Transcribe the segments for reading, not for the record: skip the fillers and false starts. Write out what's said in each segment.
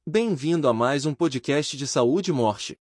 Bem-vindo a mais um podcast de saúde e morte.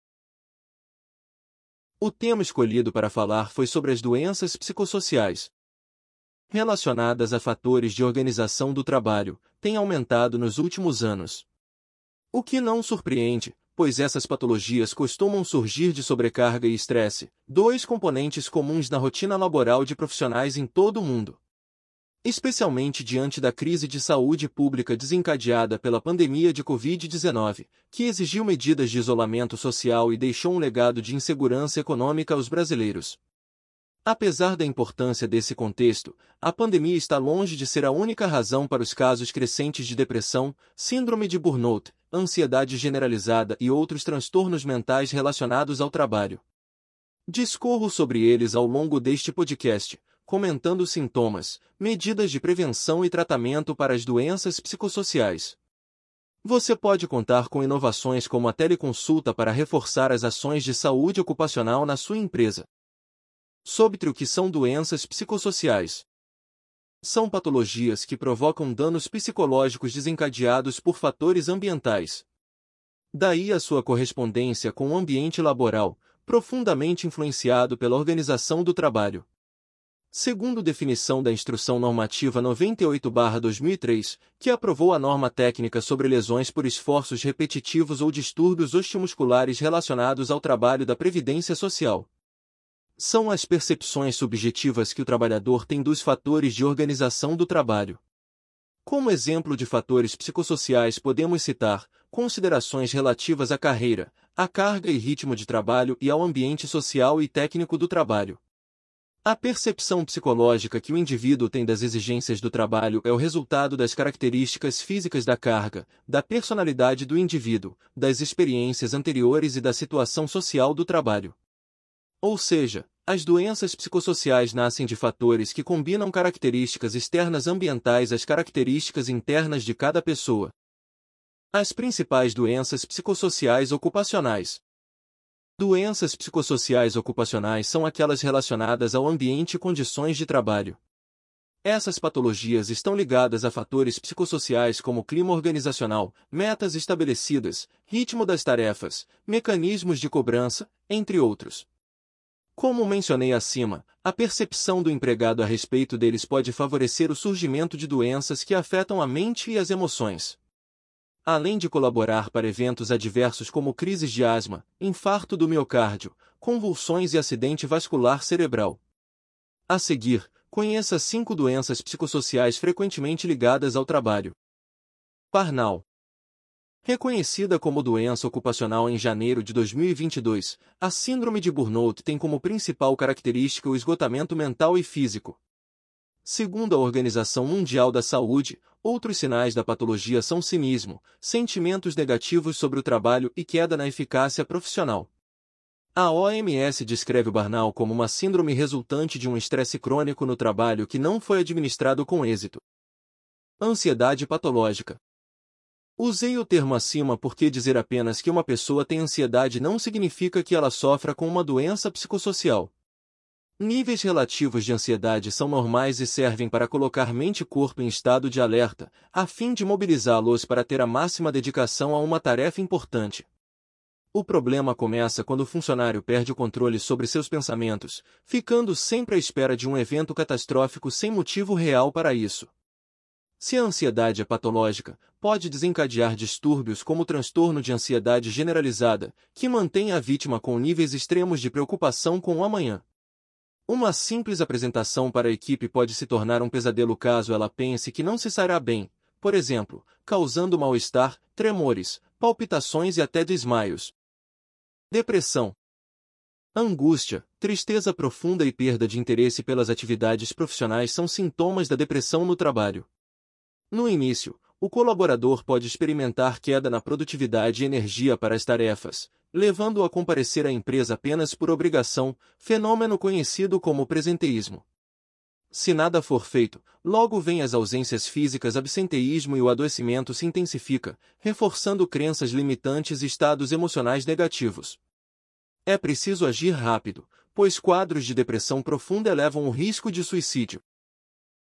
O tema escolhido para falar foi sobre as doenças psicossociais relacionadas a fatores de organização do trabalho, têm aumentado nos últimos anos. O que não surpreende, pois essas patologias costumam surgir de sobrecarga e estresse, dois componentes comuns na rotina laboral de profissionais em todo o mundo. Especialmente diante da crise de saúde pública desencadeada pela pandemia de Covid-19, que exigiu medidas de isolamento social e deixou um legado de insegurança econômica aos brasileiros. Apesar da importância desse contexto, a pandemia está longe de ser a única razão para os casos crescentes de depressão, síndrome de burnout, ansiedade generalizada e outros transtornos mentais relacionados ao trabalho. Discorro sobre eles ao longo deste podcast, comentando sintomas, medidas de prevenção e tratamento para as doenças psicossociais. Você pode contar com inovações como a teleconsulta para reforçar as ações de saúde ocupacional na sua empresa. Sobre o que são doenças psicossociais. São patologias que provocam danos psicológicos desencadeados por fatores ambientais. Daí a sua correspondência com o ambiente laboral, profundamente influenciado pela organização do trabalho. Segundo definição da Instrução Normativa 98/2003, que aprovou a norma técnica sobre lesões por esforços repetitivos ou distúrbios osteomusculares relacionados ao trabalho da Previdência Social. São as percepções subjetivas que o trabalhador tem dos fatores de organização do trabalho. Como exemplo de fatores psicossociais podemos citar considerações relativas à carreira, à carga e ritmo de trabalho e ao ambiente social e técnico do trabalho. A percepção psicológica que o indivíduo tem das exigências do trabalho é o resultado das características físicas da carga, da personalidade do indivíduo, das experiências anteriores e da situação social do trabalho. Ou seja, as doenças psicossociais nascem de fatores que combinam características externas ambientais às características internas de cada pessoa. As principais doenças psicossociais ocupacionais. Doenças psicossociais ocupacionais são aquelas relacionadas ao ambiente e condições de trabalho. Essas patologias estão ligadas a fatores psicossociais como clima organizacional, metas estabelecidas, ritmo das tarefas, mecanismos de cobrança, entre outros. Como mencionei acima, a percepção do empregado a respeito deles pode favorecer o surgimento de doenças que afetam a mente e as emoções. Além de colaborar para eventos adversos como crises de asma, infarto do miocárdio, convulsões e acidente vascular cerebral. A seguir, conheça 5 doenças psicossociais frequentemente ligadas ao trabalho. Burnout. Reconhecida como doença ocupacional em janeiro de 2022, a síndrome de burnout tem como principal característica o esgotamento mental e físico. Segundo a Organização Mundial da Saúde, outros sinais da patologia são cinismo, sentimentos negativos sobre o trabalho e queda na eficácia profissional. A OMS descreve o burnout como uma síndrome resultante de um estresse crônico no trabalho que não foi administrado com êxito. Ansiedade patológica. Usei o termo acima porque dizer apenas que uma pessoa tem ansiedade não significa que ela sofra com uma doença psicossocial. Níveis relativos de ansiedade são normais e servem para colocar mente e corpo em estado de alerta, a fim de mobilizá-los para ter a máxima dedicação a uma tarefa importante. O problema começa quando o funcionário perde o controle sobre seus pensamentos, ficando sempre à espera de um evento catastrófico sem motivo real para isso. Se a ansiedade é patológica, pode desencadear distúrbios como o transtorno de ansiedade generalizada, que mantém a vítima com níveis extremos de preocupação com o amanhã. Uma simples apresentação para a equipe pode se tornar um pesadelo caso ela pense que não se sairá bem, por exemplo, causando mal-estar, tremores, palpitações e até desmaios. Depressão. Angústia, tristeza profunda e perda de interesse pelas atividades profissionais são sintomas da depressão no trabalho. No início, o colaborador pode experimentar queda na produtividade e energia para as tarefas, levando-o a comparecer à empresa apenas por obrigação, fenômeno conhecido como presenteísmo. Se nada for feito, logo vêm as ausências físicas, absenteísmo e o adoecimento se intensifica, reforçando crenças limitantes e estados emocionais negativos. É preciso agir rápido, pois quadros de depressão profunda elevam o risco de suicídio.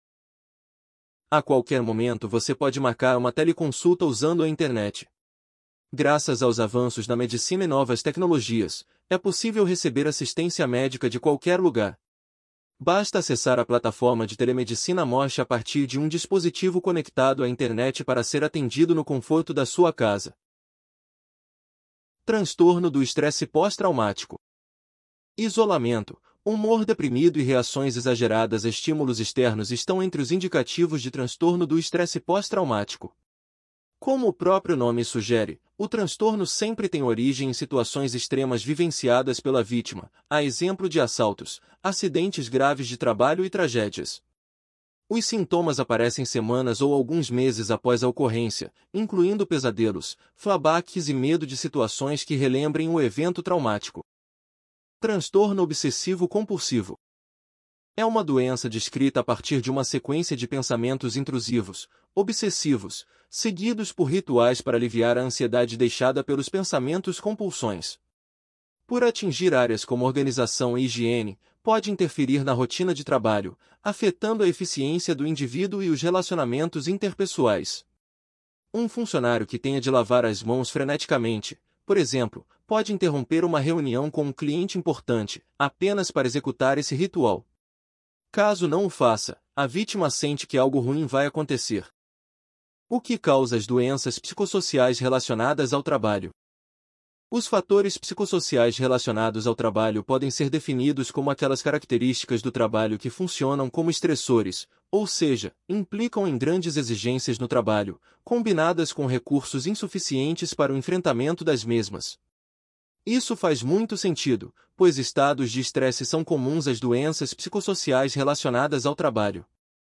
A qualquer momento você pode marcar uma teleconsulta usando a internet. Graças aos avanços na medicina e novas tecnologias, é possível receber assistência médica de qualquer lugar. Basta acessar a plataforma de telemedicina Mosh a partir de um dispositivo conectado à internet para ser atendido no conforto da sua casa. Transtorno do estresse pós-traumático. Isolamento, humor deprimido e reações exageradas a estímulos externos estão entre os indicativos de transtorno do estresse pós-traumático. Como o próprio nome sugere, o transtorno sempre tem origem em situações extremas vivenciadas pela vítima, a exemplo de assaltos, acidentes graves de trabalho e tragédias. Os sintomas aparecem semanas ou alguns meses após a ocorrência, incluindo pesadelos, flashbacks e medo de situações que relembrem o evento traumático. Transtorno obsessivo-compulsivo. É uma doença descrita a partir de uma sequência de pensamentos intrusivos, obsessivos, seguidos por rituais para aliviar a ansiedade deixada pelos pensamentos-compulsões. Por atingir áreas como organização e higiene, pode interferir na rotina de trabalho, afetando a eficiência do indivíduo e os relacionamentos interpessoais. Um funcionário que tenha de lavar as mãos freneticamente, por exemplo, pode interromper uma reunião com um cliente importante, apenas para executar esse ritual. Caso não o faça, a vítima sente que algo ruim vai acontecer. O que causa as doenças psicossociais relacionadas ao trabalho? Os fatores psicossociais relacionados ao trabalho podem ser definidos como aquelas características do trabalho que funcionam como estressores, ou seja, implicam em grandes exigências no trabalho, combinadas com recursos insuficientes para o enfrentamento das mesmas. Isso faz muito sentido, pois estados de estresse são comuns às doenças psicossociais relacionadas ao trabalho.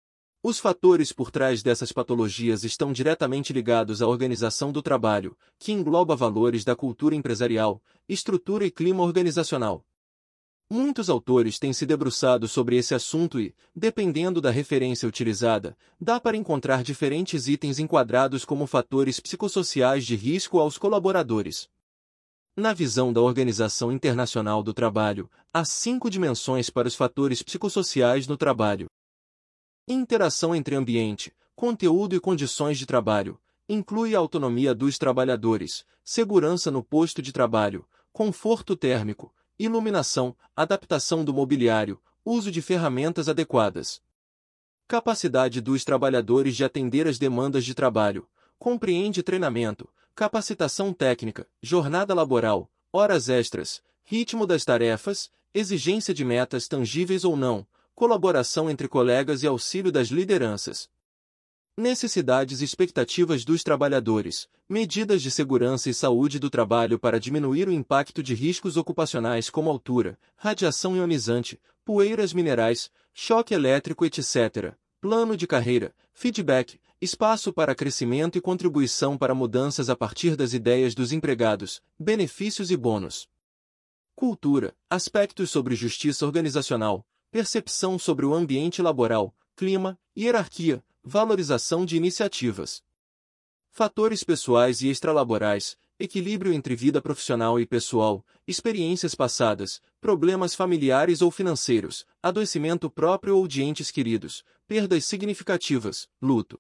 Os fatores por trás dessas patologias estão diretamente ligados à organização do trabalho, que engloba valores da cultura empresarial, estrutura e clima organizacional. Muitos autores têm se debruçado sobre esse assunto e, dependendo da referência utilizada, dá para encontrar diferentes itens enquadrados como fatores psicossociais de risco aos colaboradores. Na visão da Organização Internacional do Trabalho, há 5 dimensões para os fatores psicossociais no trabalho. Interação entre ambiente, conteúdo e condições de trabalho, inclui a autonomia dos trabalhadores, segurança no posto de trabalho, conforto térmico, iluminação, adaptação do mobiliário, uso de ferramentas adequadas. Capacidade dos trabalhadores de atender às demandas de trabalho, compreende treinamento, capacitação técnica, jornada laboral, horas extras, ritmo das tarefas, exigência de metas tangíveis ou não, colaboração entre colegas e auxílio das lideranças. Necessidades e expectativas dos trabalhadores, medidas de segurança e saúde do trabalho para diminuir o impacto de riscos ocupacionais como altura, radiação ionizante, poeiras minerais, choque elétrico, etc., plano de carreira, feedback, espaço para crescimento e contribuição para mudanças a partir das ideias dos empregados, benefícios e bônus. Cultura, aspectos sobre justiça organizacional, percepção sobre o ambiente laboral, clima, hierarquia, valorização de iniciativas. Fatores pessoais e extralaborais, equilíbrio entre vida profissional e pessoal, experiências passadas, problemas familiares ou financeiros, adoecimento próprio ou de entes queridos, perdas significativas, luto.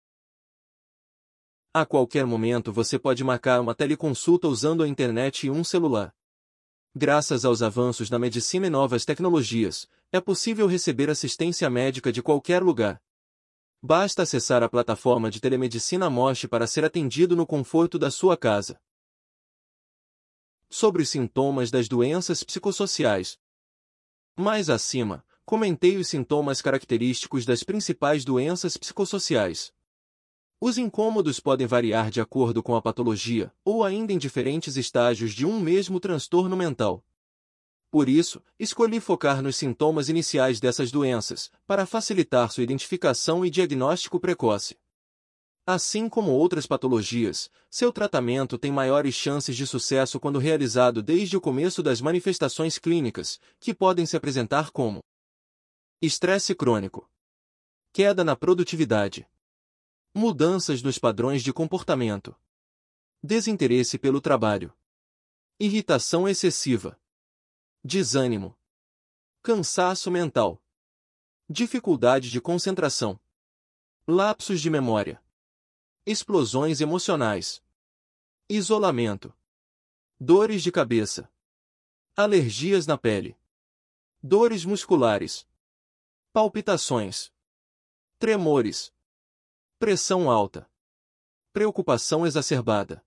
A qualquer momento você pode marcar uma teleconsulta usando a internet e um celular. Graças aos avanços na medicina e novas tecnologias, é possível receber assistência médica de qualquer lugar. Basta acessar a plataforma de telemedicina Mosh para ser atendido no conforto da sua casa. Sobre os sintomas das doenças psicossociais. Mais acima, comentei os sintomas característicos das principais doenças psicossociais. Os incômodos podem variar de acordo com a patologia, ou ainda em diferentes estágios de um mesmo transtorno mental. Por isso, escolhi focar nos sintomas iniciais dessas doenças, para facilitar sua identificação e diagnóstico precoce. Assim como outras patologias, seu tratamento tem maiores chances de sucesso quando realizado desde o começo das manifestações clínicas, que podem se apresentar como estresse crônico, queda na produtividade, mudanças nos padrões de comportamento, desinteresse pelo trabalho, irritação excessiva, desânimo, cansaço mental, dificuldade de concentração, lapsos de memória, explosões emocionais, isolamento, dores de cabeça, alergias na pele, dores musculares, palpitações, tremores, pressão alta, preocupação exacerbada,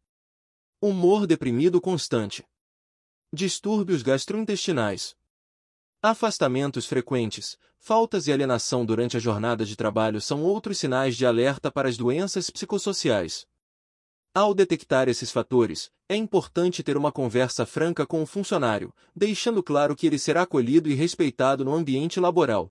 humor deprimido constante, distúrbios gastrointestinais, afastamentos frequentes, faltas e alienação durante a jornada de trabalho são outros sinais de alerta para as doenças psicossociais. Ao detectar esses fatores, é importante ter uma conversa franca com o funcionário, deixando claro que ele será acolhido e respeitado no ambiente laboral.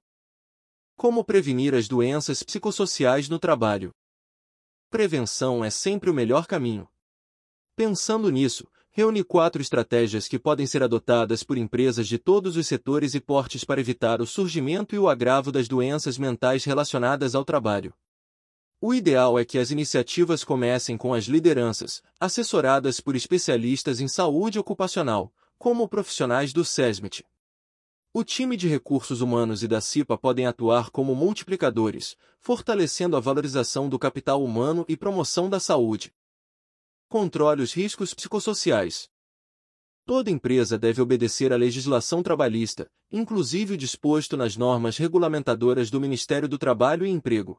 Como prevenir as doenças psicossociais no trabalho? Prevenção é sempre o melhor caminho. Pensando nisso, reúne 4 estratégias que podem ser adotadas por empresas de todos os setores e portes para evitar o surgimento e o agravo das doenças mentais relacionadas ao trabalho. O ideal é que as iniciativas comecem com as lideranças, assessoradas por especialistas em saúde ocupacional, como profissionais do SESMIT. O time de recursos humanos e da CIPA podem atuar como multiplicadores, fortalecendo a valorização do capital humano e promoção da saúde. Controle os riscos psicossociais. Toda empresa deve obedecer à legislação trabalhista, inclusive o disposto nas normas regulamentadoras do Ministério do Trabalho e Emprego.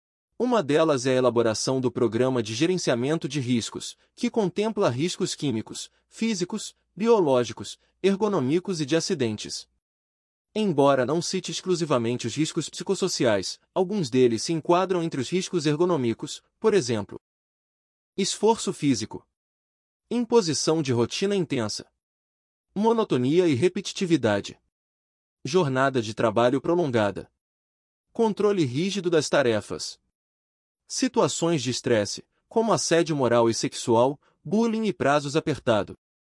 Uma delas é a elaboração do Programa de Gerenciamento de Riscos, que contempla riscos químicos, físicos, biológicos, ergonômicos e de acidentes. Embora não cite exclusivamente os riscos psicossociais, alguns deles se enquadram entre os riscos ergonômicos, por exemplo, esforço físico, imposição de rotina intensa, monotonia e repetitividade, jornada de trabalho prolongada, controle rígido das tarefas. Situações de estresse, como assédio moral e sexual, bullying e prazos apertados.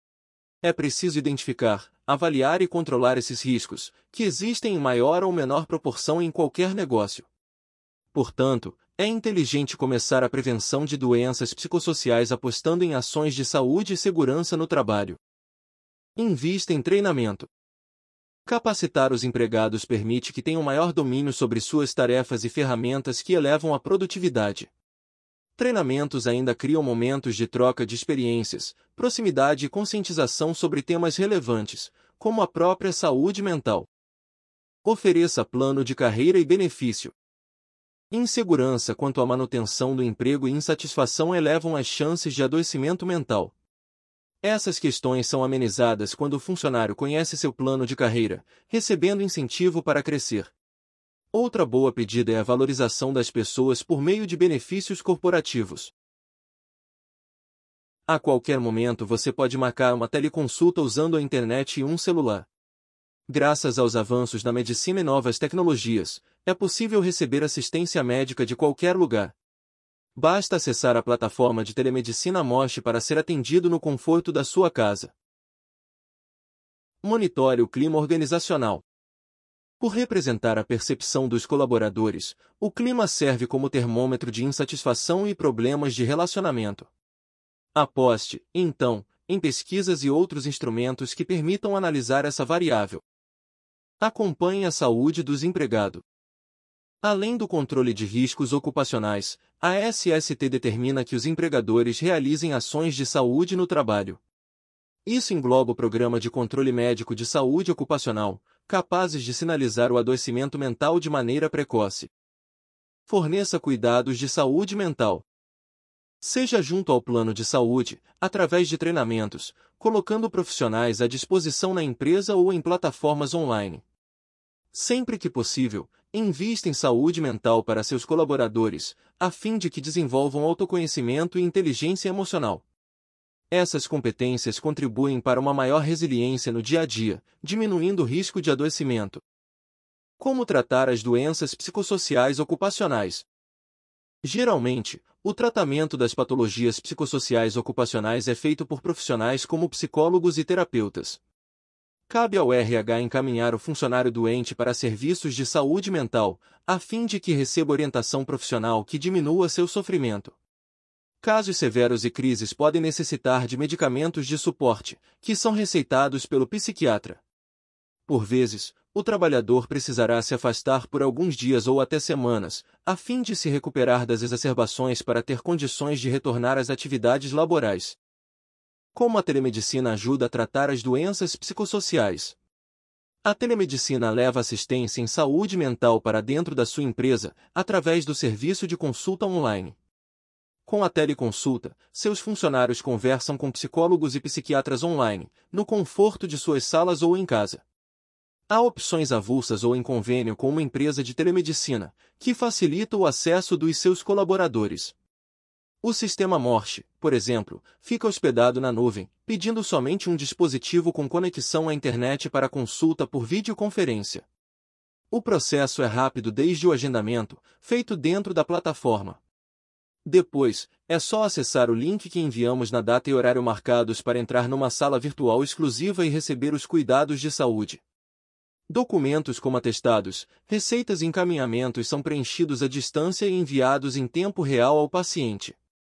É preciso identificar, avaliar e controlar esses riscos, que existem em maior ou menor proporção em qualquer negócio. Portanto, é inteligente começar a prevenção de doenças psicossociais apostando em ações de saúde e segurança no trabalho. Invista em treinamento. Capacitar os empregados permite que tenham maior domínio sobre suas tarefas e ferramentas que elevam a produtividade. Treinamentos ainda criam momentos de troca de experiências, proximidade e conscientização sobre temas relevantes, como a própria saúde mental. Ofereça plano de carreira e benefício. Insegurança quanto à manutenção do emprego e insatisfação elevam as chances de adoecimento mental. Essas questões são amenizadas quando o funcionário conhece seu plano de carreira, recebendo incentivo para crescer. Outra boa pedida é a valorização das pessoas por meio de benefícios corporativos. A qualquer momento você pode marcar uma teleconsulta usando a internet e um celular. Graças aos avanços na medicina e novas tecnologias, é possível receber assistência médica de qualquer lugar. Basta acessar a plataforma de telemedicina Moche para ser atendido no conforto da sua casa. Monitore o clima organizacional. Por representar a percepção dos colaboradores, o clima serve como termômetro de insatisfação e problemas de relacionamento. Aposte, então, em pesquisas e outros instrumentos que permitam analisar essa variável. Acompanhe a saúde dos empregados. Além do controle de riscos ocupacionais, a SST determina que os empregadores realizem ações de saúde no trabalho. Isso engloba o Programa de Controle Médico de Saúde Ocupacional, capazes de sinalizar o adoecimento mental de maneira precoce. Forneça cuidados de saúde mental. Seja junto ao plano de saúde, através de treinamentos, colocando profissionais à disposição na empresa ou em plataformas online. Sempre que possível, invista em saúde mental para seus colaboradores, a fim de que desenvolvam autoconhecimento e inteligência emocional. Essas competências contribuem para uma maior resiliência no dia a dia, diminuindo o risco de adoecimento. Como tratar as doenças psicossociais ocupacionais? Geralmente, o tratamento das patologias psicossociais ocupacionais é feito por profissionais como psicólogos e terapeutas. Cabe ao RH encaminhar o funcionário doente para serviços de saúde mental, a fim de que receba orientação profissional que diminua seu sofrimento. Casos severos e crises podem necessitar de medicamentos de suporte, que são receitados pelo psiquiatra. Por vezes, o trabalhador precisará se afastar por alguns dias ou até semanas, a fim de se recuperar das exacerbações para ter condições de retornar às atividades laborais. Como a telemedicina ajuda a tratar as doenças psicossociais? A telemedicina leva assistência em saúde mental para dentro da sua empresa, através do serviço de consulta online. Com a teleconsulta, seus funcionários conversam com psicólogos e psiquiatras online, no conforto de suas salas ou em casa. Há opções avulsas ou em convênio com uma empresa de telemedicina, que facilita o acesso dos seus colaboradores. O sistema Morse, por exemplo, fica hospedado na nuvem, pedindo somente um dispositivo com conexão à internet para consulta por videoconferência. O processo é rápido desde o agendamento, feito dentro da plataforma. Depois, é só acessar o link que enviamos na data e horário marcados para entrar numa sala virtual exclusiva e receber os cuidados de saúde. Documentos como atestados, receitas e encaminhamentos são preenchidos à distância e enviados em tempo real ao paciente.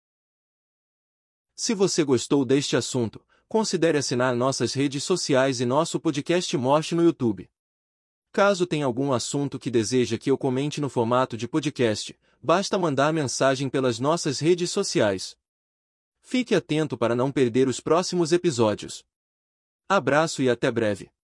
Se você gostou deste assunto, considere assinar nossas redes sociais e nosso podcast Morte no YouTube. Caso tenha algum assunto que deseja que eu comente no formato de podcast, basta mandar mensagem pelas nossas redes sociais. Fique atento para não perder os próximos episódios. Abraço e até breve.